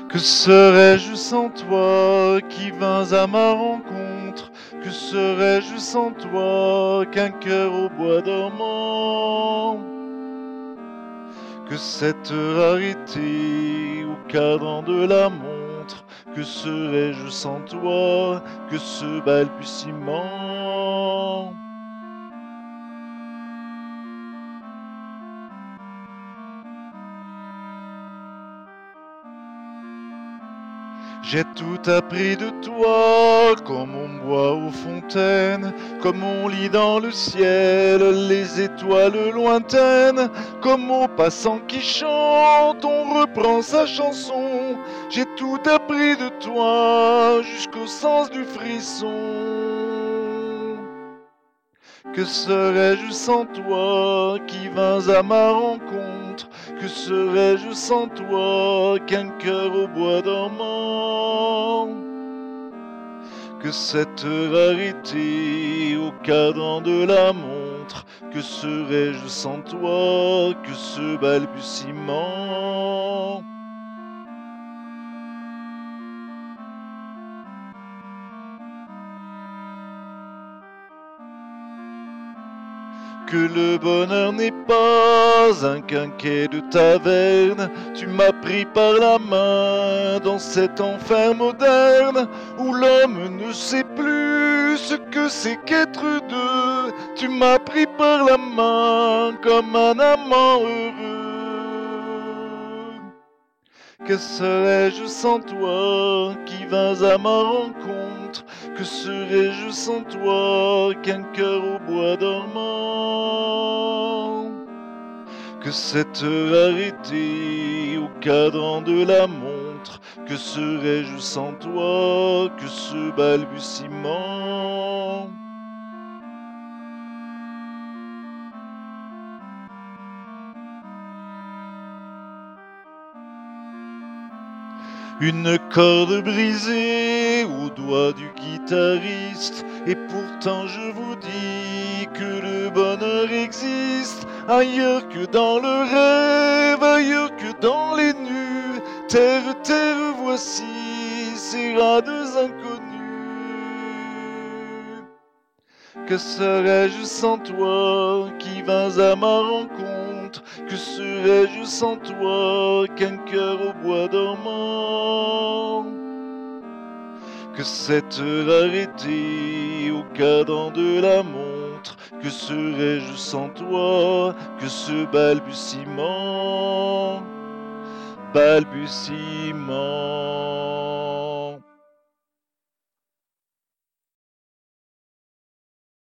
Que serais-je sans toi qui vins à ma rencontre? Que serais-je sans toi qu'un cœur au bois dormant? Que cette rareté au cadran de la montre? Que serais-je sans toi que ce balbutiement? J'ai tout appris de toi, comme on boit aux fontaines, comme on lit dans le ciel les étoiles lointaines, comme au passant qui chante, on reprend sa chanson. J'ai tout appris de toi, jusqu'au sens du frisson. Que serais-je sans toi qui vins à ma rencontre? Que serais-je sans toi qu'un cœur au bois dormant? Que cette rareté au cadran de la montre? Que serais-je sans toi que ce balbutiement? Que le bonheur n'est pas un quinquet de taverne. Tu m'as pris par la main dans cet enfer moderne où l'homme ne sait plus ce que c'est qu'être deux. Tu m'as pris par la main comme un amant heureux. Que serais-je sans toi qui vins à ma rencontre? Que serais-je sans toi qu'un cœur au bois dormant? Que cette rareté au cadran de la montre? Que serais-je sans toi que ce balbutiement? Une corde brisée au doigt du guitariste, et pourtant je vous dis que le bonheur existe ailleurs que dans le rêve, ailleurs que dans les nues. Terre, terre, voici ces rades inconnues. Que serais-je sans toi qui vins à ma rencontre? Que serais-je sans toi qu'un cœur au bois dormant? Que cette rareté au cadran de la montre? Que serais-je sans toi que ce balbutiement? Balbutiement.